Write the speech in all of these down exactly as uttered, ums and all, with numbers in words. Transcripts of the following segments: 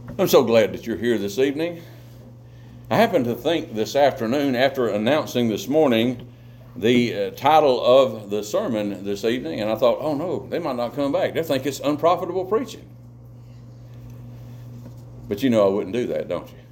I'm so glad that you're here this evening. I happened to think this afternoon, after announcing this morning the uh, title of the sermon this evening, and I thought, oh no, they might not come back. They think it's unprofitable preaching. But you know I wouldn't do that, don't you?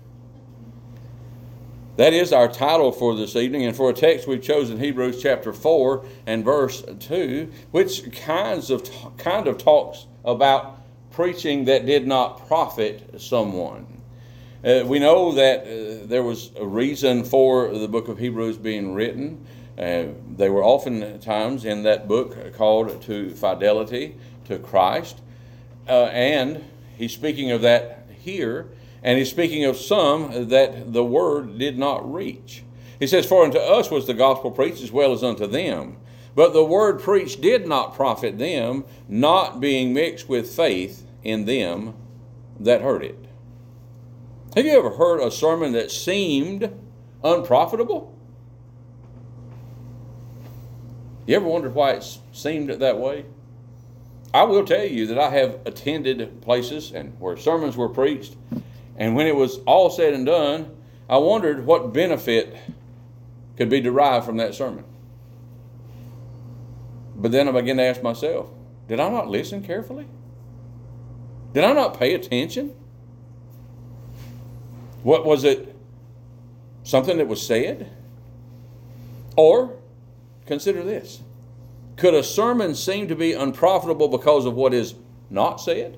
That is our title for this evening, and for a text we've chosen Hebrews chapter four and verse two, which kinds of kind of talks about preaching that did not profit someone. Uh, we know that uh, there was a reason for the book of Hebrews being written. Uh, they were oftentimes in that book called to fidelity to Christ. Uh, and he's speaking of that here. And he's speaking of some that the word did not reach. He says, for unto us was the gospel preached as well as unto them. But the word preached did not profit them, not being mixed with faith in them that heard it. Have you ever heard a sermon that seemed unprofitable? You ever wondered why it seemed that way? I will tell you that I have attended places and where sermons were preached, and when it was all said and done, I wondered what benefit could be derived from that sermon. But then I began to ask myself, did I not listen carefully? Did I not pay attention? What was it? Something that was said? Or, consider this. Could a sermon seem to be unprofitable because of what is not said?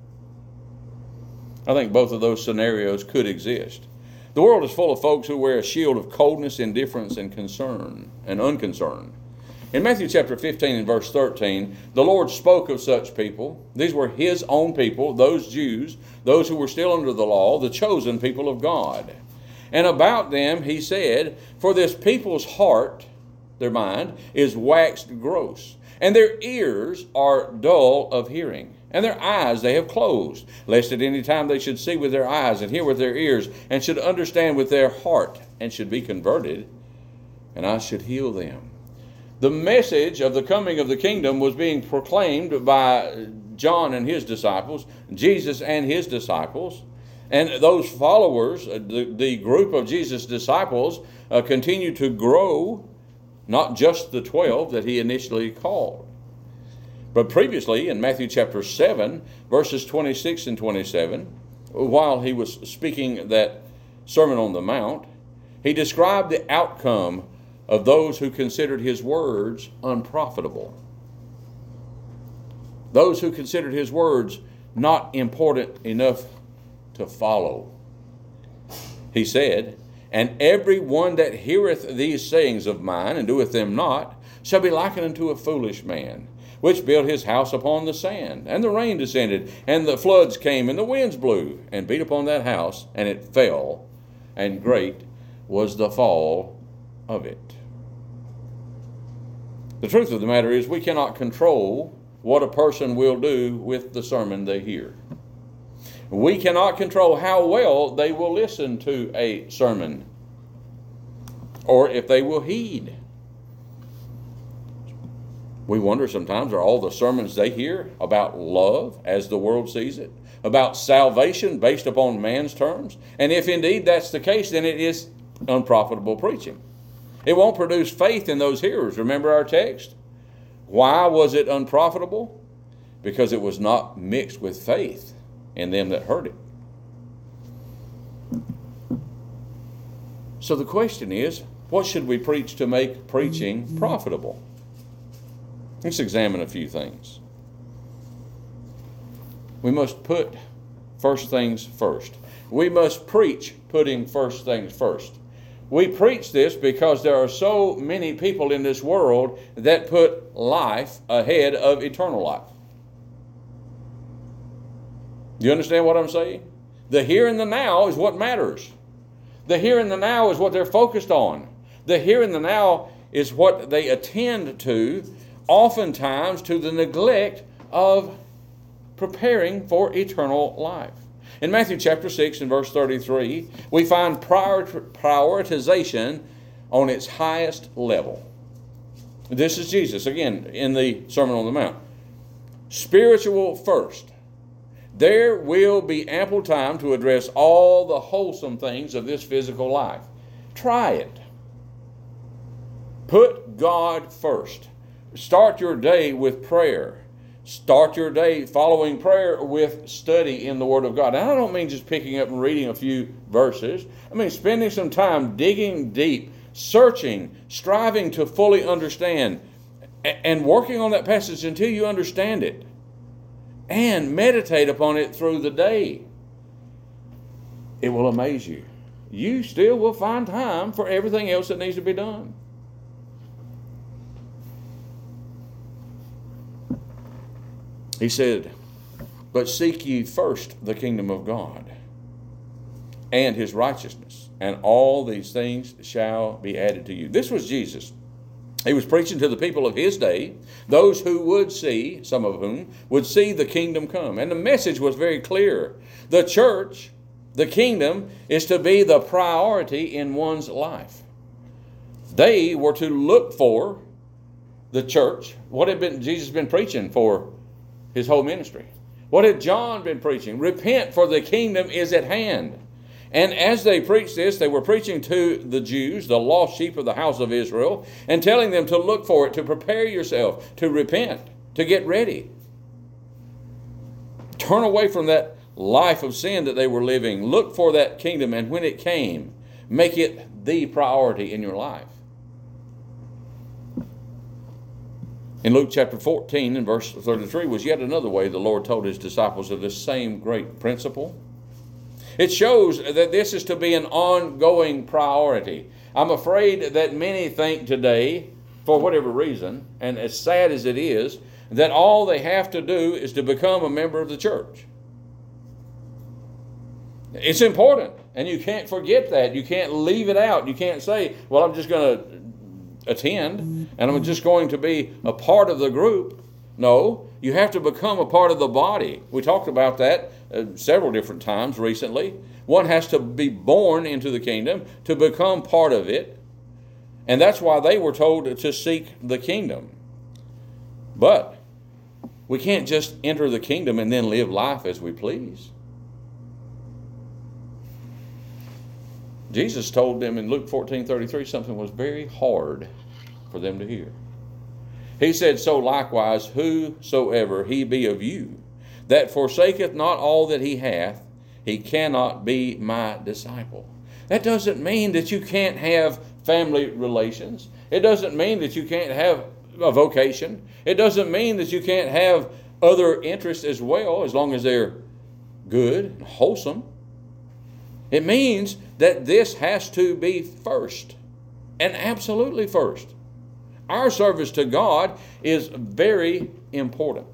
I think both of those scenarios could exist. The world is full of folks who wear a shield of coldness, indifference, and concern, and unconcern. In Matthew chapter fifteen and verse thirteen, the Lord spoke of such people. These were his own people, those Jews, those who were still under the law, the chosen people of God. And about them he said, for this people's heart, their mind, is waxed gross, and their ears are dull of hearing, and their eyes they have closed, lest at any time they should see with their eyes, and hear with their ears, and should understand with their heart, and should be converted, and I should heal them. The message of the coming of the kingdom was being proclaimed by John and his disciples, Jesus and his disciples, and those followers, the, the group of Jesus' disciples, uh, continued to grow, not just the twelve that he initially called. But previously, in Matthew chapter seven, verses twenty-six and twenty-seven, while he was speaking that Sermon on the Mount, he described the outcome of those who considered his words unprofitable. Those who considered his words not important enough to follow. He said, and every one that heareth these sayings of mine and doeth them not shall be likened unto a foolish man, which built his house upon the sand. And the rain descended, and the floods came, and the winds blew, and beat upon that house, and it fell, and great was the fall of it. The truth of the matter is we cannot control what a person will do with the sermon they hear. We cannot control how well they will listen to a sermon or if they will heed. We wonder sometimes, are all the sermons they hear about love as the world sees it? About salvation based upon man's terms? And if indeed that's the case, then it is unprofitable preaching. It won't produce faith in those hearers. Remember our text? Why was it unprofitable? Because it was not mixed with faith in them that heard it. So the question is, what should we preach to make preaching profitable? Let's examine a few things. We must put first things first. We must preach putting first things first. We preach this because there are so many people in this world that put life ahead of eternal life. Do you understand what I'm saying? The here and the now is what matters. The here and the now is what they're focused on. The here and the now is what they attend to, oftentimes to the neglect of preparing for eternal life. In Matthew chapter six and verse thirty-three, we find prior prioritization on its highest level. This is Jesus, again, in the Sermon on the Mount. Spiritual first, there will be ample time to address all the wholesome things of this physical life. Try it. Put God first. Start your day with prayer. Start your day following prayer with study in the Word of God. And I don't mean just picking up and reading a few verses. I mean spending some time digging deep, searching, striving to fully understand, and working on that passage until you understand it. And meditate upon it through the day. It will amaze you. You still will find time for everything else that needs to be done. He said, but seek ye first the kingdom of God and his righteousness, and all these things shall be added to you. This was Jesus. He was preaching to the people of his day, those who would see, some of whom would see the kingdom come. And the message was very clear. The church, the kingdom, is to be the priority in one's life. They were to look for the church. What had been Jesus been preaching for his whole ministry? What had John been preaching? Repent, for the kingdom is at hand. And as they preached this, they were preaching to the Jews, the lost sheep of the house of Israel, and telling them to look for it, to prepare yourself, to repent, to get ready. Turn away from that life of sin that they were living. Look for that kingdom, and when it came, make it the priority in your life. In Luke chapter fourteen and verse thirty-three was yet another way the Lord told his disciples of this same great principle. It shows that this is to be an ongoing priority. I'm afraid that many think today, for whatever reason, and as sad as it is, that all they have to do is to become a member of the church. It's important, and you can't forget that. You can't leave it out. You can't say, well, I'm just going to attend, and I'm just going to be a part of the group. No, you have to become a part of the body. We talked about that uh, several different times recently. One has to be born into the kingdom to become part of it. And that's why they were told to seek the kingdom. But we can't just enter the kingdom and then live life as we please. Jesus told them in Luke fourteen thirty-three something was very hard for them to hear. He said, so likewise, whosoever he be of you, that forsaketh not all that he hath, he cannot be my disciple. That doesn't mean that you can't have family relations. It doesn't mean that you can't have a vocation. It doesn't mean that you can't have other interests as well, as long as they're good and wholesome. It means that this has to be first, and absolutely first. Our service to God is very important.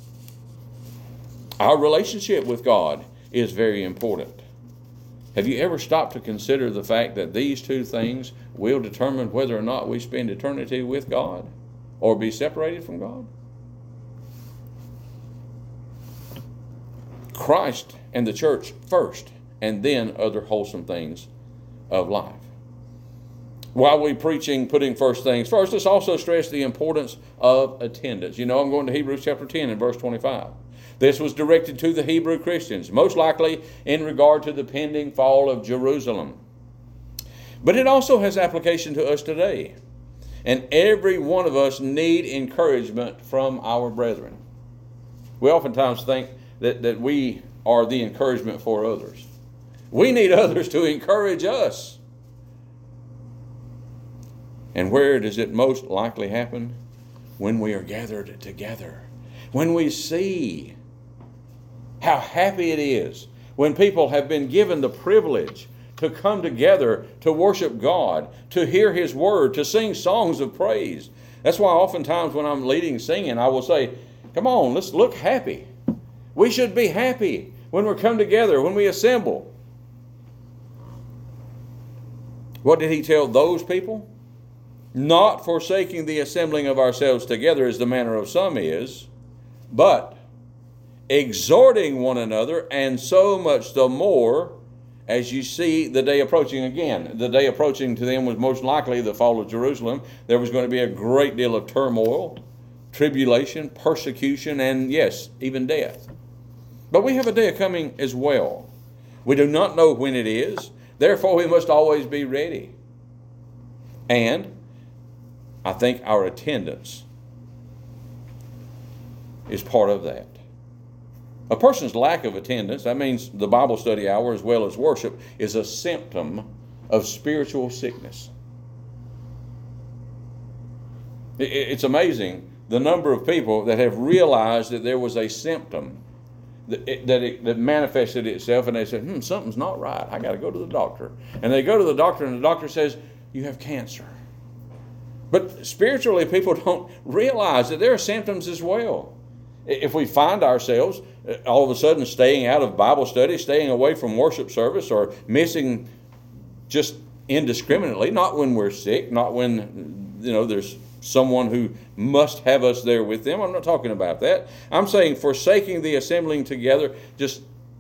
Our relationship with God is very important. Have you ever stopped to consider the fact that these two things will determine whether or not we spend eternity with God or be separated from God? Christ and the church first, and then other wholesome things of life. While we're preaching, putting first things first, let's also stress the importance of attendance. You know, I'm going to Hebrews chapter ten and verse twenty-five. This was directed to the Hebrew Christians, most likely in regard to the pending fall of Jerusalem. But it also has application to us today. And every one of us need encouragement from our brethren. We oftentimes think that, that we are the encouragement for others. We need others to encourage us. And where does it most likely happen? When we are gathered together. When we see how happy it is when people have been given the privilege to come together to worship God, to hear His Word, to sing songs of praise. That's why oftentimes when I'm leading singing, I will say, come on, let's look happy. We should be happy when we come together, when we assemble. What did He tell those people? Not forsaking the assembling of ourselves together as the manner of some is, but exhorting one another, and so much the more as you see the day approaching. Again, the day approaching to them was most likely the fall of Jerusalem. There was going to be a great deal of turmoil, tribulation, persecution, and yes, even death. But we have a day coming as well. We do not know when it is. Therefore, we must always be ready. And I think our attendance is part of that. A person's lack of attendance, that means the Bible study hour as well as worship, is a symptom of spiritual sickness. It's amazing the number of people that have realized that there was a symptom that it, that, it, that manifested itself, and they said, hmm, something's not right. I got to go to the doctor. And they go to the doctor, and the doctor says, you have cancer. But spiritually, people don't realize that there are symptoms as well. If we find ourselves all of a sudden staying out of Bible study, staying away from worship service, or missing just indiscriminately, not when we're sick, not when, you know, there's someone who must have us there with them. I'm not talking about that. I'm saying forsaking the assembling together just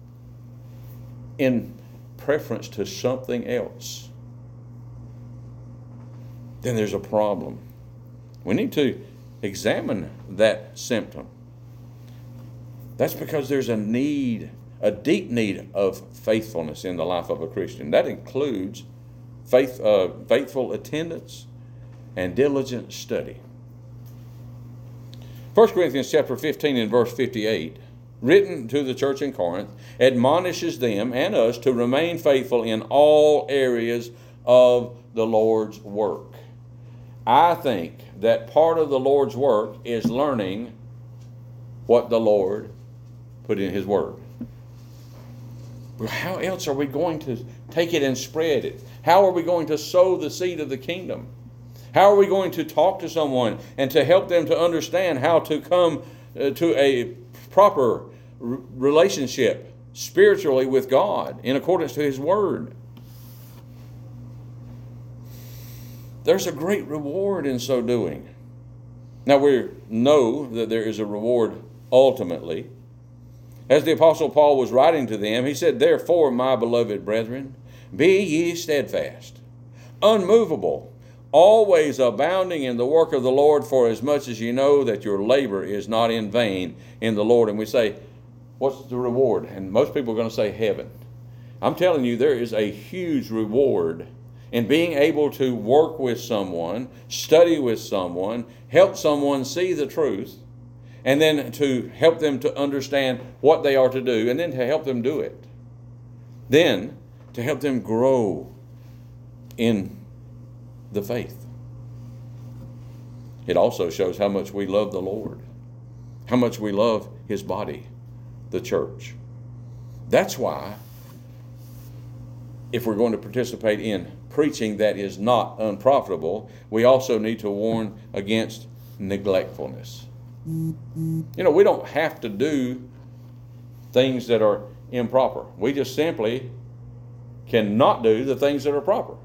in preference to something else. Then there's a problem. We need to examine that symptom. That's because there's a need, a deep need of faithfulness in the life of a Christian. That includes faith, uh, faithful attendance and diligent study. First Corinthians chapter fifteen and verse fifty-eight, written to the church in Corinth, admonishes them and us to remain faithful in all areas of the Lord's work. I think that part of the Lord's work is learning what the Lord put in His Word. Well, how else are we going to take it and spread it? How are we going to sow the seed of the kingdom? How are we going to talk to someone and to help them to understand how to come uh, to a proper r- relationship spiritually with God in accordance to His Word? There's a great reward in so doing. Now we know that there is a reward ultimately. As the Apostle Paul was writing to them, he said, therefore, my beloved brethren, be ye steadfast, unmovable, always abounding in the work of the Lord, for as much as you know that your labor is not in vain in the Lord. And we say, what's the reward? And most people are going to say heaven. I'm telling you, there is a huge reward in being able to work with someone, study with someone, help someone see the truth, and then to help them to understand what they are to do, and then to help them do it. Then to help them grow in the faith. It also shows how much we love the Lord, how much we love His body, the church. That's why, if we're going to participate in preaching that is not unprofitable, we also need to warn against neglectfulness. You know, we don't have to do things that are improper. We just simply cannot do the things that are proper.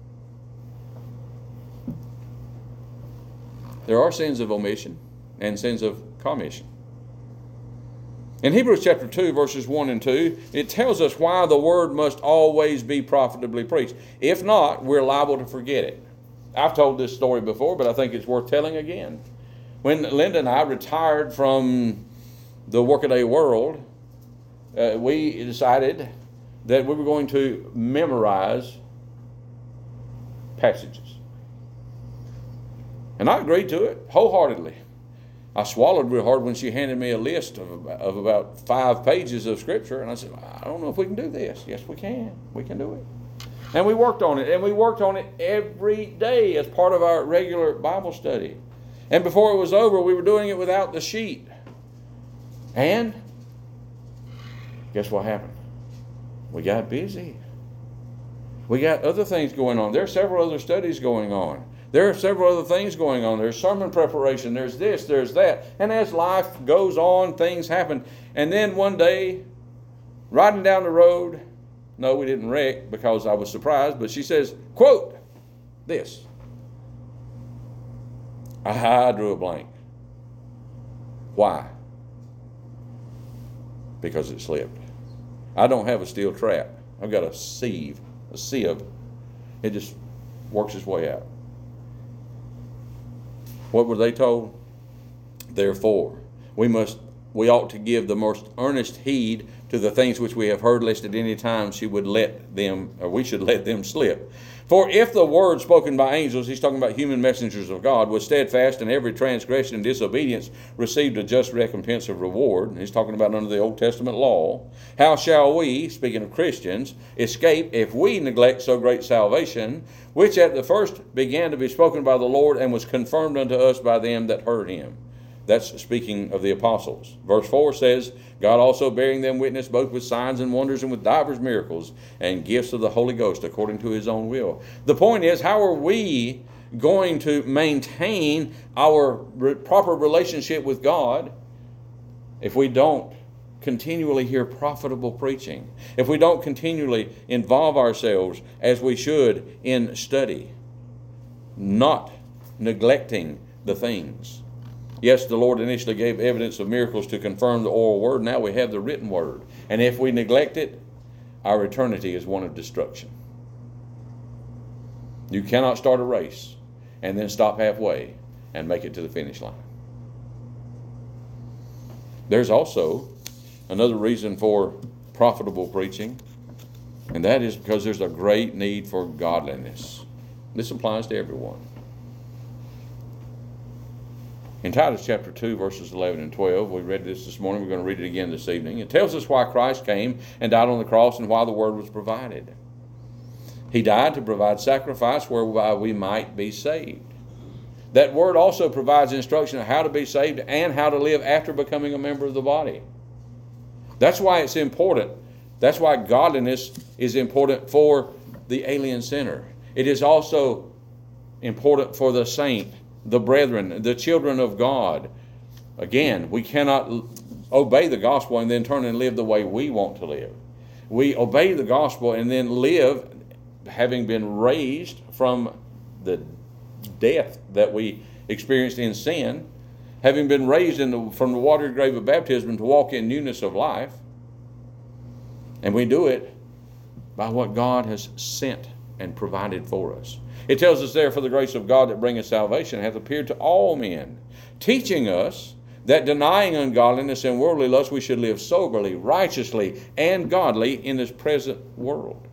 There are sins of omission and sins of commission. In Hebrews chapter two, verses one and two, it tells us why the word must always be profitably preached. If not, we're liable to forget it. I've told this story before, but I think it's worth telling again. When Linda and I retired from the workaday world, uh, we decided that we were going to memorize passages. And I agreed to it wholeheartedly. I swallowed real hard when she handed me a list of, of about five pages of Scripture, and I said, I don't know if we can do this. Yes, we can. We can do it. And we worked on it, and we worked on it every day as part of our regular Bible study. And before it was over, we were doing it without the sheet. And guess what happened? We got busy. We got other things going on. There are several other studies going on. There are several other things going on. There's sermon preparation. There's this, there's that. And as life goes on, things happen. And then one day, riding down the road, no, we didn't wreck because I was surprised, but she says, quote, this. I drew a blank. Why? Because it slipped. I don't have a steel trap. I've got a sieve, a sieve. It just works its way out. What were they told? Therefore, we must we ought to give the most earnest heed to the things which we have heard, lest at any time she would let them, or we should let them slip. For if the word spoken by angels, he's talking about human messengers of God, was steadfast, and every transgression and disobedience received a just recompense of reward, and he's talking about under the Old Testament law, how shall we, speaking of Christians, escape if we neglect so great salvation, which at the first began to be spoken by the Lord, and was confirmed unto us by them that heard him? That's speaking of the apostles. Verse four says, God also bearing them witness both with signs and wonders and with divers miracles and gifts of the Holy Ghost according to his own will. The point is, how are we going to maintain our re- proper relationship with God if we don't continually hear profitable preaching, if we don't continually involve ourselves as we should in study, not neglecting the things? Yes, the Lord initially gave evidence of miracles to confirm the oral word. Now we have the written word. And if we neglect it, our eternity is one of destruction. You cannot start a race and then stop halfway and make it to the finish line. There's also another reason for profitable preaching, and that is because there's a great need for godliness. This applies to everyone. In Titus chapter two, verses eleven and twelve, we read this this morning. We're going to read it again this evening. It tells us why Christ came and died on the cross and why the word was provided. He died to provide sacrifice whereby we might be saved. That word also provides instruction on how to be saved and how to live after becoming a member of the body. That's why it's important. That's why godliness is important for the alien sinner. It is also important for the saint, the brethren, the children of God. Again, we cannot obey the gospel and then turn and live the way we want to live. We obey the gospel and then live having been raised from the death that we experienced in sin, having been raised in the, from the watery grave of baptism to walk in newness of life. And we do it by what God has sent and provided for us. It tells us there, for the grace of God that bringeth salvation hath appeared to all men, teaching us that denying ungodliness and worldly lust, we should live soberly, righteously, and godly in this present world.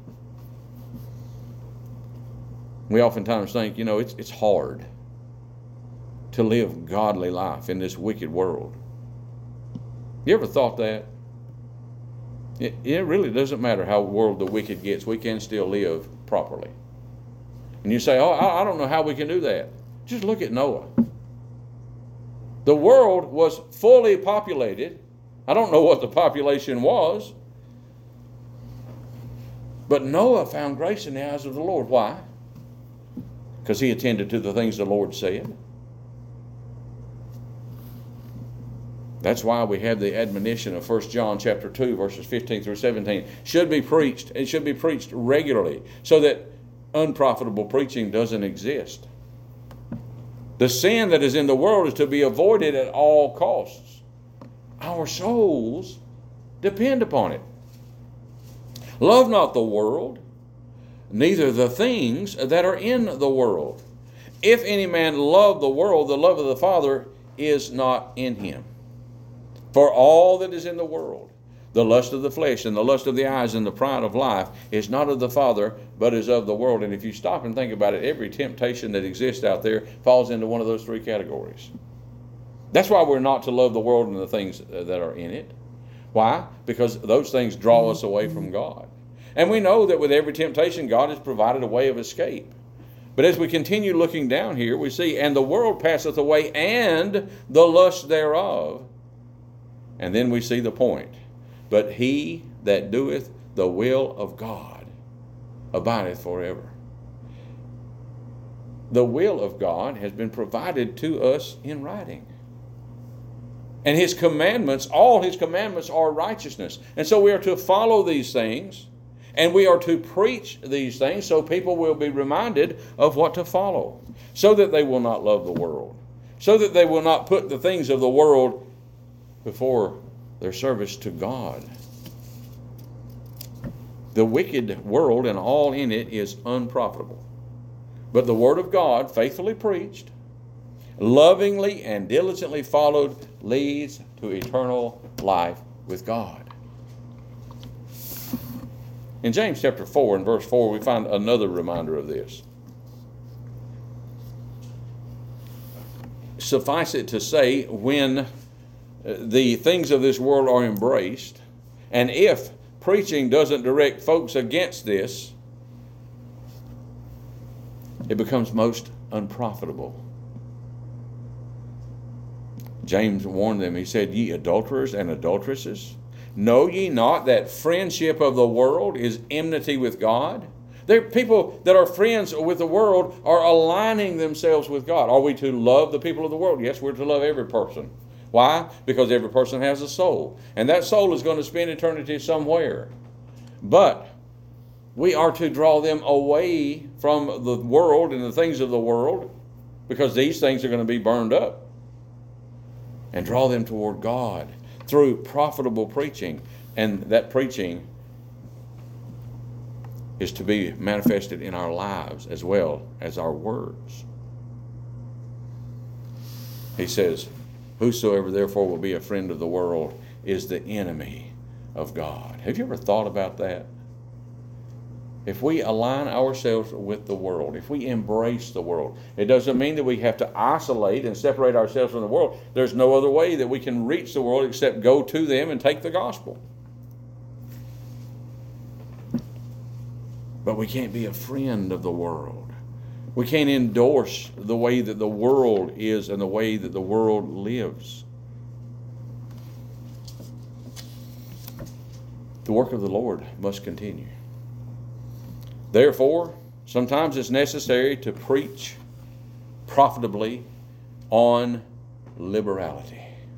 We oftentimes think, you know, it's, it's hard to live godly life in this wicked world. You ever thought that? It, it really doesn't matter how world the wicked gets. We can still live properly. And you say, oh, I don't know how we can do that. Just look at Noah. The world was fully populated. I don't know what the population was. But Noah found grace in the eyes of the Lord. Why? Because he attended to the things the Lord said. That's why we have the admonition of First John chapter two, verses fifteen through seventeen. Should be preached. It should be preached regularly so that unprofitable preaching doesn't exist. The sin that is in the world is to be avoided at all costs. Our souls depend upon it. Love not the world, neither the things that are in the world. If any man love the world, the love of the Father is not in him. For all that is in the world, the lust of the flesh and the lust of the eyes and the pride of life, is not of the Father, but is of the world. And if you stop and think about it, every temptation that exists out there falls into one of those three categories. That's why we're not to love the world and the things that are in it. Why? Because those things draw us away from God. And we know that with every temptation, God has provided a way of escape. But as we continue looking down here, we see, and the world passeth away, and the lust thereof. And then we see the point. But he that doeth the will of God abideth forever. The will of God has been provided to us in writing. And his commandments, all his commandments are righteousness. And so we are to follow these things, and we are to preach these things so people will be reminded of what to follow, so that they will not love the world, so that they will not put the things of the world before their service to God. The wicked world and all in it is unprofitable. But the word of God, faithfully preached, lovingly and diligently followed, leads to eternal life with God. In James chapter four and verse four, we find another reminder of this. Suffice it to say, when the things of this world are embraced, and if preaching doesn't direct folks against this, it becomes most unprofitable. James warned them. He said, "Ye adulterers and adulteresses, know ye not that friendship of the world is enmity with God?" There, people that are friends with the world are aligning themselves with God. Are we to love the people of the world? Yes, we're to love every person. Why? Because every person has a soul. And that soul is going to spend eternity somewhere. But we are to draw them away from the world and the things of the world, because these things are going to be burned up, and draw them toward God through profitable preaching. And that preaching is to be manifested in our lives as well as our words. He says, "Whosoever therefore will be a friend of the world is the enemy of God." Have you ever thought about that? If we align ourselves with the world, if we embrace the world, it doesn't mean that we have to isolate and separate ourselves from the world. There's no other way that we can reach the world except go to them and take the gospel. But we can't be a friend of the world. We can't endorse the way that the world is and the way that the world lives. The work of the Lord must continue. Therefore, sometimes it's necessary to preach profitably on liberality.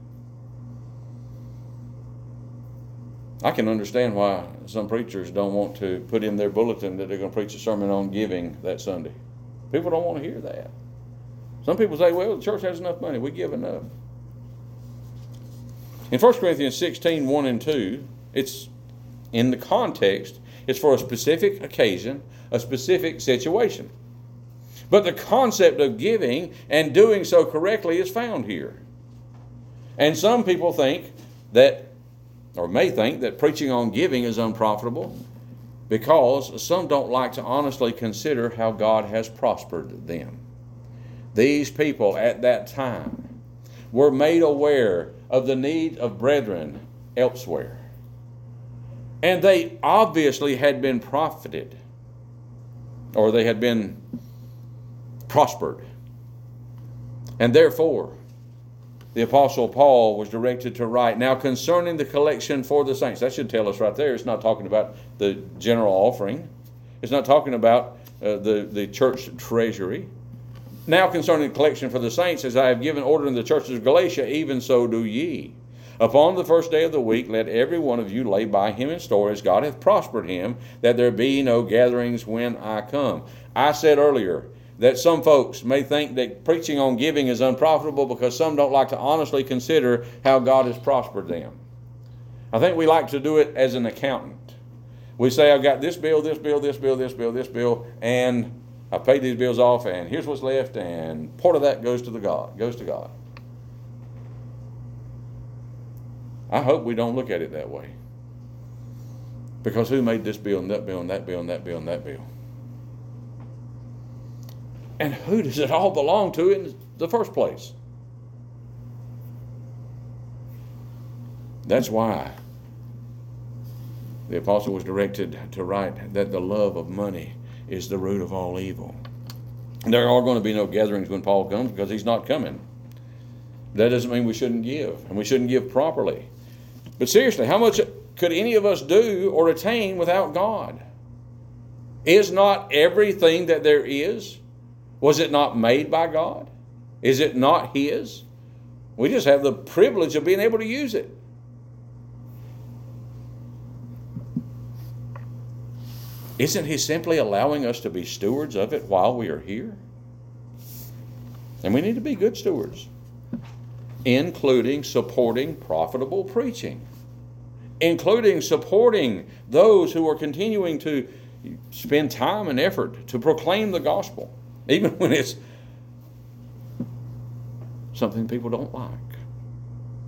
I can understand why some preachers don't want to put in their bulletin that they're going to preach a sermon on giving that Sunday. People don't want to hear that. Some people say, well, the church has enough money. We give enough. In First Corinthians sixteen, one and two, it's in the context, it's for a specific occasion, a specific situation. But the concept of giving and doing so correctly is found here. And some people think that, or may think that preaching on giving is unprofitable because some don't like to honestly consider how God has prospered them. These people at that time were made aware of the need of brethren elsewhere. And they obviously had been profited, or they had been prospered. And therefore, the Apostle Paul was directed to write, now concerning the collection for the saints. That should tell us right there. It's not talking about the general offering. It's not talking about uh, the, the church treasury. Now concerning the collection for the saints, as I have given order in the churches of Galatia, even so do ye. Upon the first day of the week, let every one of you lay by him in store, as God hath prospered him, that there be no gatherings when I come. I said earlier that some folks may think that preaching on giving is unprofitable because some don't like to honestly consider how God has prospered them. I think we like to do it as an accountant. We say, I've got this bill, this bill, this bill, this bill, this bill, and I paid these bills off, and here's what's left, and part of that goes to the God, goes to God. I hope we don't look at it that way. Because who made this bill and that bill and that bill and that bill and that bill? And who does it all belong to in the first place? That's why the apostle was directed to write that the love of money is the root of all evil. There are going to be no gatherings when Paul comes because he's not coming. That doesn't mean we shouldn't give, and we shouldn't give properly. But seriously, how much could any of us do or attain without God? Is not everything that there is, was it not made by God? Is it not His? We just have the privilege of being able to use it. Isn't He simply allowing us to be stewards of it while we are here? And we need to be good stewards, including supporting profitable preaching, including supporting those who are continuing to spend time and effort to proclaim the gospel, even when it's something people don't like.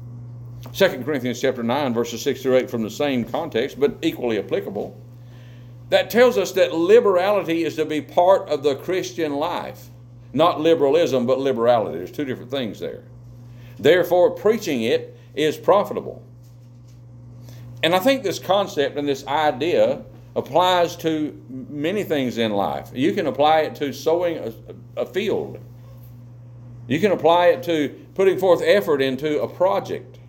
Second Corinthians chapter nine, verses six through eight from the same context, but equally applicable. That tells us that liberality is to be part of the Christian life. Not liberalism, but liberality. There's two different things there. Therefore, preaching it is profitable. And I think this concept and this idea applies to many things in life. You can apply it to sowing a, a field. You can apply it to putting forth effort into a project.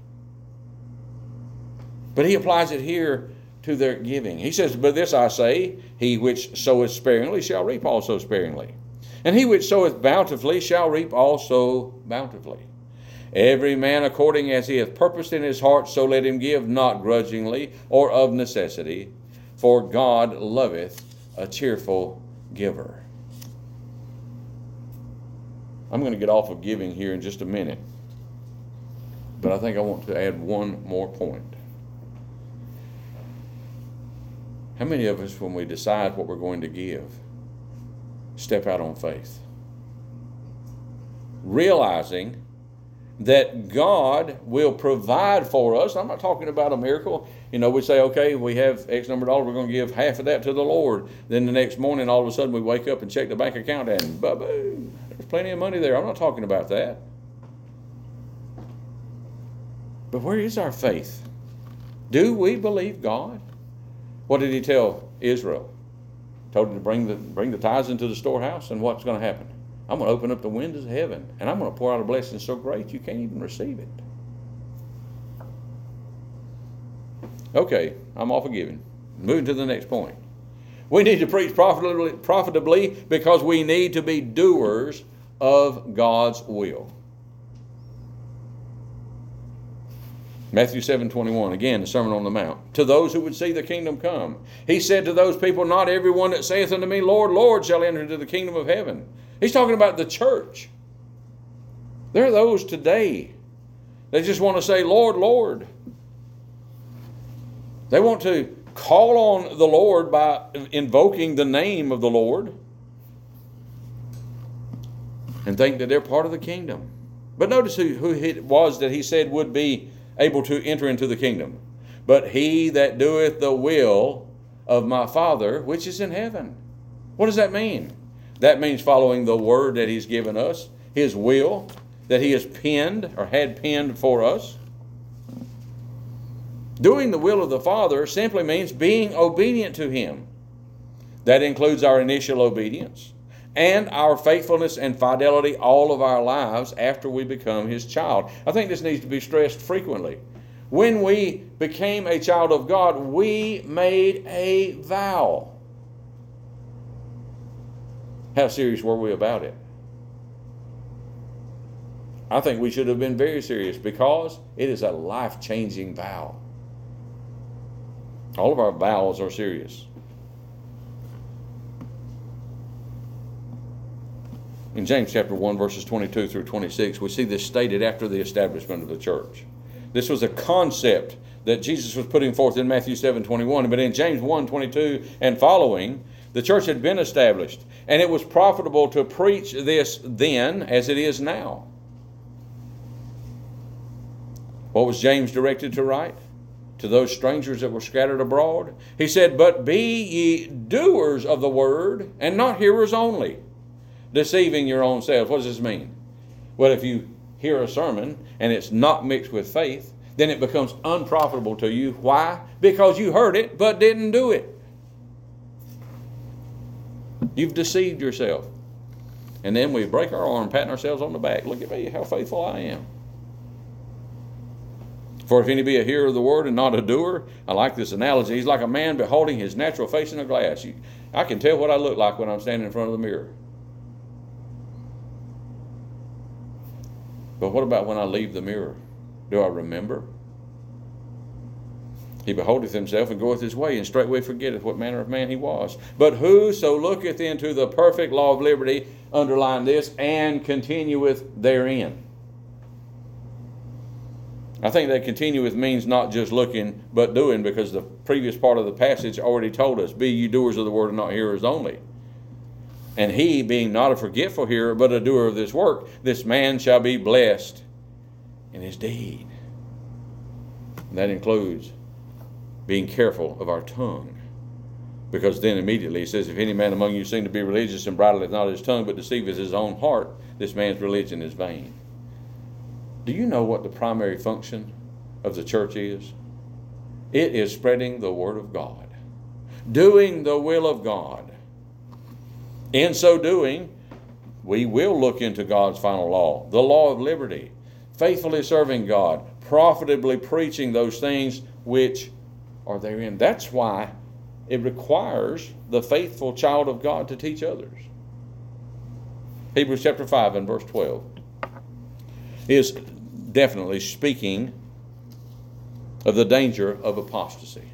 But he applies it here to their giving. He says, but this I say, he which soweth sparingly shall reap also sparingly. And he which soweth bountifully shall reap also bountifully. Every man according as he hath purposed in his heart, so let him give, not grudgingly or of necessity, for God loveth a cheerful giver. I'm going to get off of giving here in just a minute, but I think I want to add one more point. How many of us, when we decide what we're going to give, step out on faith, realizing that God will provide for us? I'm not talking about a miracle. You know, we say, okay, we have X number of dollars, we're going to give half of that to the Lord. Then the next morning, all of a sudden, we wake up and check the bank account and ba-boom, there's plenty of money there. I'm not talking about that. But where is our faith? Do we believe God? What did he tell Israel? Told him to bring the, bring the tithes into the storehouse, and what's going to happen? I'm going to open up the windows of heaven, and I'm going to pour out a blessing so great you can't even receive it. Okay, I'm off of giving. Moving to the next point. We need to preach profitably, profitably because we need to be doers of God's will. Matthew seven twenty-one, again, the Sermon on the Mount. To those who would see the kingdom come, he said to those people, not every one that saith unto me, Lord, Lord, shall enter into the kingdom of heaven. He's talking about the church. There are those today that just want to say, Lord, Lord. They want to call on the Lord by invoking the name of the Lord and think that they're part of the kingdom. But notice who, who it was that he said would be able to enter into the kingdom. But he that doeth the will of my Father which is in heaven. What does that mean? That means following the word that he's given us, his will that he has penned or had penned for us. Doing the will of the Father simply means being obedient to him. That includes our initial obedience and our faithfulness and fidelity all of our lives after we become his child. I think this needs to be stressed frequently. When we became a child of God, we made a vow. How serious were we about it? I think we should have been very serious because it is a life-changing vow. All of our vows are serious. In James chapter one, verses twenty-two through twenty-six, we see this stated after the establishment of the church. This was a concept that Jesus was putting forth in Matthew seven twenty-one, but in James one twenty-two and following, the church had been established, and it was profitable to preach this then as it is now. What was James directed to write? To those strangers that were scattered abroad? He said, but be ye doers of the word, and not hearers only, deceiving your own selves. What does this mean? Well, if you hear a sermon and it's not mixed with faith, then it becomes unprofitable to you. Why? Because you heard it but didn't do it. You've deceived yourself. And then we break our arm, patting ourselves on the back. Look at me, how faithful I am. For if any be a hearer of the word and not a doer, I like this analogy. He's like a man beholding his natural face in a glass. You, I can tell what I look like when I'm standing in front of the mirror. But what about when I leave the mirror? Do I remember? He beholdeth himself and goeth his way, and straightway forgetteth what manner of man he was. But whoso looketh into the perfect law of liberty, underline this, and continueth therein. I think that continueth means not just looking, but doing, because the previous part of the passage already told us, be ye doers of the word and not hearers only. And he, being not a forgetful hearer, but a doer of this work, this man shall be blessed in his deed. And that includes being careful of our tongue. Because then immediately it says, if any man among you seem to be religious and bridleth not his tongue, but deceiveth his own heart, this man's religion is vain. Do you know what the primary function of the church is? It is spreading the word of God, doing the will of God. In so doing, we will look into God's final law, the law of liberty, faithfully serving God, profitably preaching those things which are therein. That's why it requires the faithful child of God to teach others. Hebrews chapter five and verse twelve is definitely speaking of the danger of apostasy.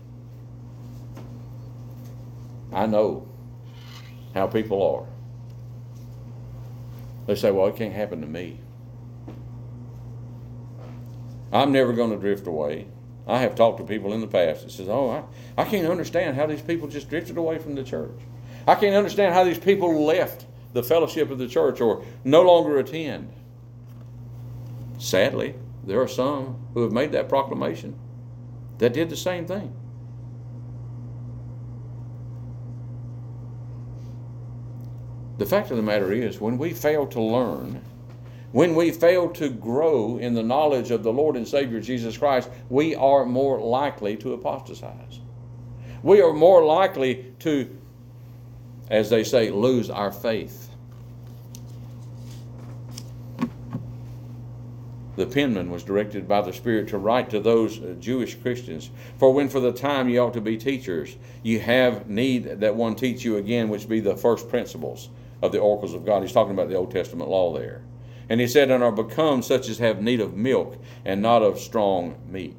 I know how people are. They say, well, it can't happen to me. I'm never going to drift away. I have talked to people in the past that says, oh, I, I can't understand how these people just drifted away from the church. I can't understand how these people left the fellowship of the church or no longer attend. Sadly, there are some who have made that proclamation that did the same thing. The fact of the matter is, when we fail to learn, when we fail to grow in the knowledge of the Lord and Savior Jesus Christ, we are more likely to apostatize. We are more likely to, as they say, lose our faith. The penman was directed by the Spirit to write to those Jewish Christians, for when for the time ye ought to be teachers, ye have need that one teach you again, which be the first principles of the oracles of God. He's talking about the Old Testament law there. And he said, and are become such as have need of milk and not of strong meat.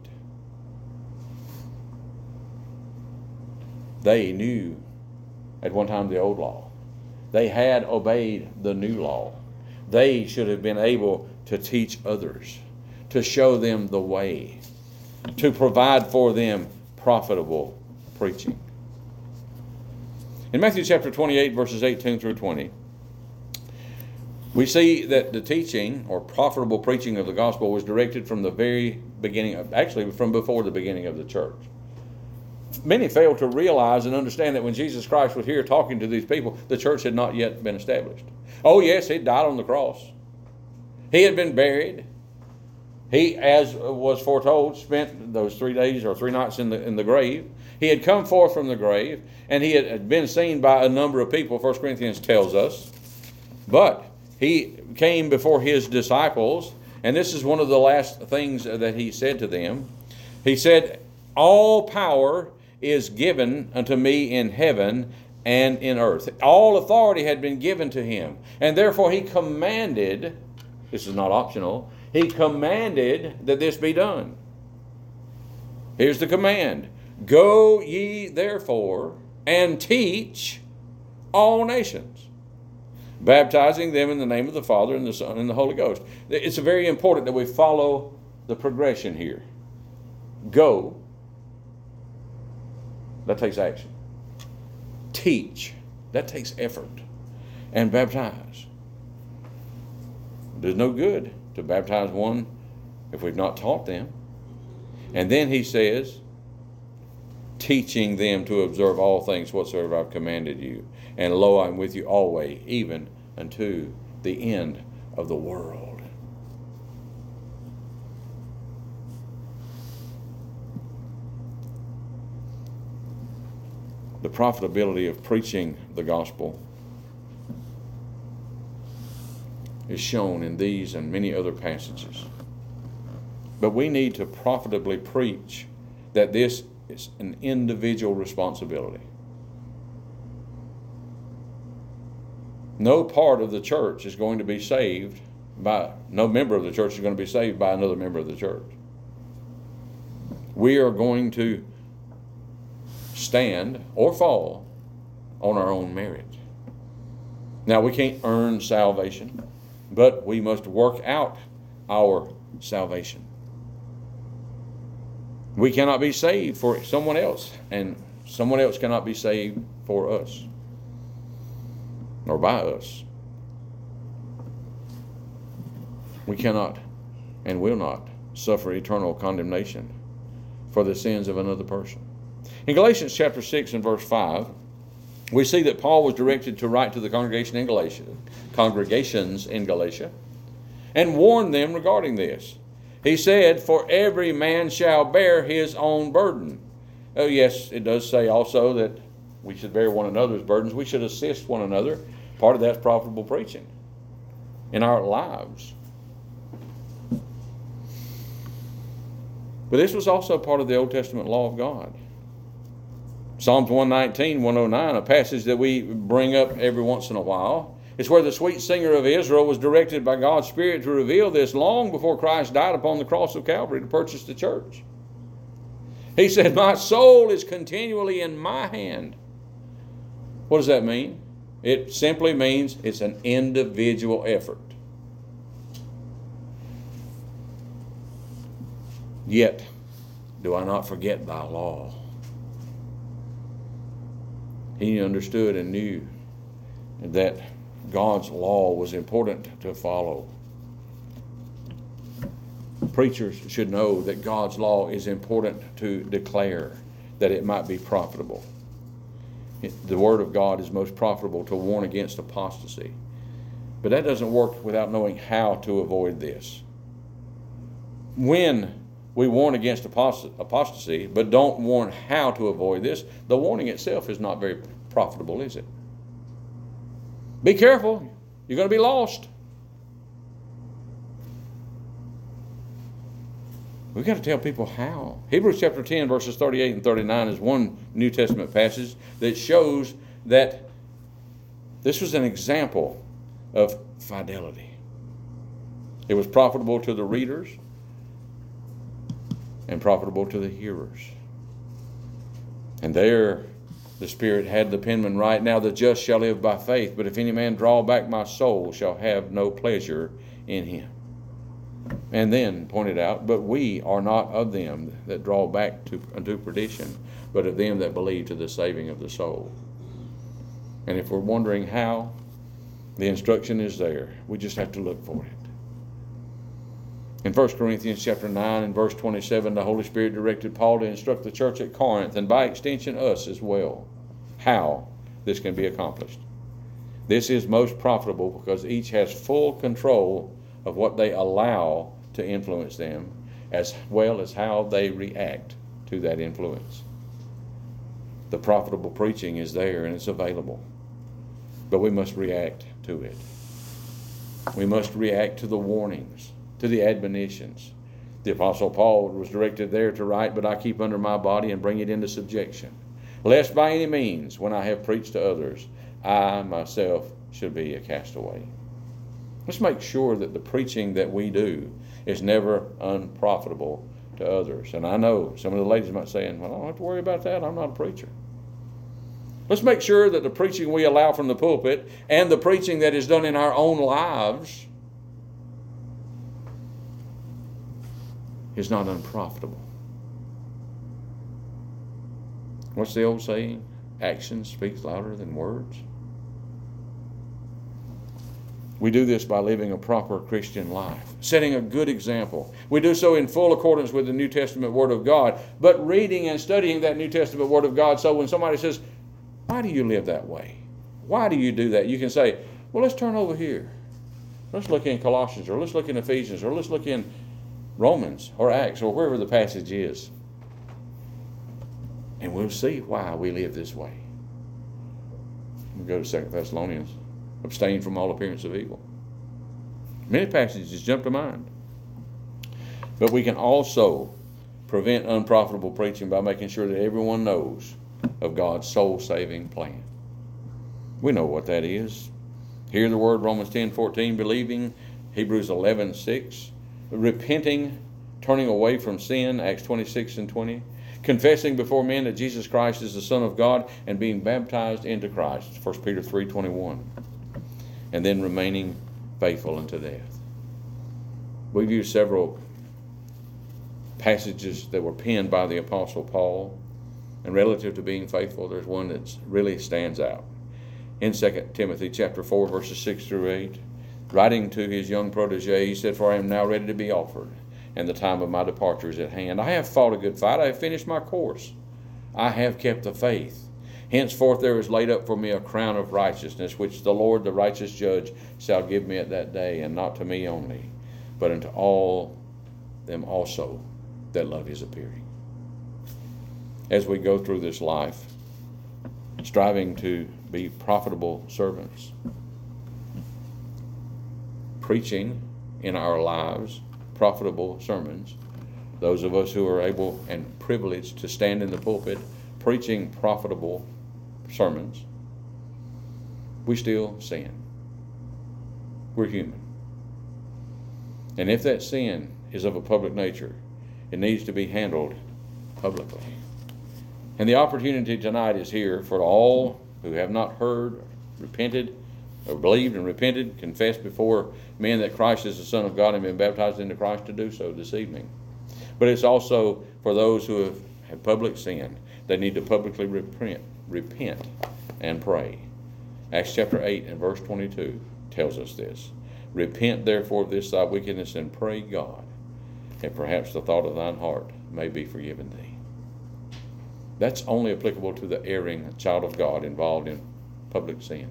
They knew at one time the old law. They had obeyed the new law. They should have been able to teach others, to show them the way, to provide for them profitable preaching. In Matthew chapter twenty-eight, verses eighteen through twenty, we see that the teaching or profitable preaching of the gospel was directed from the very beginning, of, actually from before the beginning of the church. Many fail to realize and understand that when Jesus Christ was here talking to these people, the church had not yet been established. Oh yes, he died on the cross. He had been buried. He, as was foretold, spent those three days or three nights in the in the grave. He had come forth from the grave, and he had been seen by a number of people, First Corinthians tells us. But he came before his disciples, and this is one of the last things that he said to them. He said, all power is given unto me in heaven and in earth. All authority had been given to him, and therefore he commanded, this is not optional, he commanded that this be done. Here's the command. Go ye therefore and teach all nations, baptizing them in the name of the Father and the Son and the Holy Ghost. It's very important that we follow the progression here. Go. That takes action. Teach. That takes effort. And baptize. There's no good to baptize one if we've not taught them. And then he says, teaching them to observe all things whatsoever I've commanded you. And lo, I'm with you always, even unto the end of the world. The profitability of preaching the gospel is shown in these and many other passages. But we need to profitably preach that this is an individual responsibility. No part of the church is going to be saved by, no member of the church is going to be saved by another member of the church. We are going to stand or fall on our own merit. Now, we can't earn salvation, but we must work out our salvation. We cannot be saved for someone else, and someone else cannot be saved for us or by us. We cannot and will not suffer eternal condemnation for the sins of another person. In Galatians chapter six and verse five, we see that Paul was directed to write to the congregation in Galatia, congregations in Galatia, and warn them regarding this. He said, "For every man shall bear his own burden." Oh yes, it does say also that we should bear one another's burdens. We should assist one another. Part of that's profitable preaching in our lives. But this was also part of the Old Testament law of God. Psalms one nineteen, one oh nine, a passage that we bring up every once in a while. It's where the sweet singer of Israel was directed by God's Spirit to reveal this long before Christ died upon the cross of Calvary to purchase the church. He said, "My soul is continually in my hand." What does that mean? It simply means it's an individual effort. Yet do I not forget thy law. He understood and knew that God's law was important to follow. Preachers should know that God's law is important to declare, that it might be profitable. The Word of God is most profitable to warn against apostasy. But that doesn't work without knowing how to avoid this. When we warn against apostasy, but don't warn how to avoid this, the warning itself is not very profitable, is it? Be careful. You're going to be lost. We've got to tell people how. Hebrews chapter ten, verses thirty-eight and thirty-nine is one New Testament passage that shows that this was an example of fidelity. It was profitable to the readers and profitable to the hearers. And there the Spirit had the penman write, "Now the just shall live by faith, but if any man draw back, my soul shall have no pleasure in him." And then pointed out, "But we are not of them that draw back to, unto perdition, but of them that believe to the saving of the soul." And if we're wondering how, the instruction is there. We just have to look for it. In First Corinthians chapter nine and verse twenty-seven, the Holy Spirit directed Paul to instruct the church at Corinth, and by extension us as well, how this can be accomplished. This is most profitable because each has full control of what they allow to influence them, as well as how they react to that influence. The profitable preaching is there and it's available, but we must react to it. We must react to the warnings, to the admonitions. The Apostle Paul was directed there to write, "But I keep under my body and bring it into subjection, lest by any means, when I have preached to others, I myself should be a castaway." Let's make sure that the preaching that we do is never unprofitable to others. And I know some of the ladies might say, "Well, I don't have to worry about that. I'm not a preacher." Let's make sure that the preaching we allow from the pulpit and the preaching that is done in our own lives is not unprofitable. What's the old saying? Action speaks louder than words. We do this by living a proper Christian life, setting a good example. We do so in full accordance with the New Testament Word of God, but reading and studying that New Testament Word of God, so when somebody says, "Why do you live that way? Why do you do that?" you can say, "Well, let's turn over here. Let's look in Colossians, or let's look in Ephesians, or let's look in Romans, or Acts, or wherever the passage is. And we'll see why we live this way." We'll go to Second Thessalonians. Abstain from all appearance of evil. Many passages jump to mind. But we can also prevent unprofitable preaching by making sure that everyone knows of God's soul-saving plan. We know what that is. Hear the word, Romans ten fourteen, believing, Hebrews eleven six, repenting, turning away from sin, Acts twenty-six and twenty, confessing before men that Jesus Christ is the Son of God, and being baptized into Christ, First Peter three twenty-one, and then remaining faithful unto death. We've used several passages that were penned by the Apostle Paul, and relative to being faithful, there's one that really stands out. In Second Timothy chapter four, verses six through eight, writing to his young protege, he said, "For I am now ready to be offered, and the time of my departure is at hand. I have fought a good fight. I have finished my course. I have kept the faith. Henceforth there is laid up for me a crown of righteousness, which the Lord, the righteous judge, shall give me at that day, and not to me only, but unto all them also that love his appearing. As we go through this life, striving to be profitable servants, preaching in our lives profitable sermons, those of us who are able and privileged to stand in the pulpit preaching profitable sermons, we still sin. We're human. And if that sin is of a public nature, it needs to be handled publicly. And the opportunity tonight is here for all who have not heard, repented, or believed and repented, confessed before men that Christ is the Son of God and been baptized into Christ to do so this evening. But it's also for those who have, have public sin. They need to publicly repent, repent and pray. Acts chapter eight and verse twenty-two tells us this. Repent therefore of this thy wickedness, and pray God, and perhaps the thought of thine heart may be forgiven thee. That's only applicable to the erring child of God involved in public sin.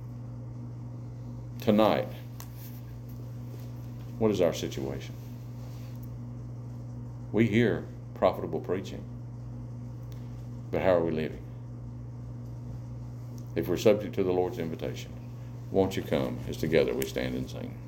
Tonight, what is our situation? We hear profitable preaching, but how are we living? If we're subject to the Lord's invitation, won't you come as together we stand and sing?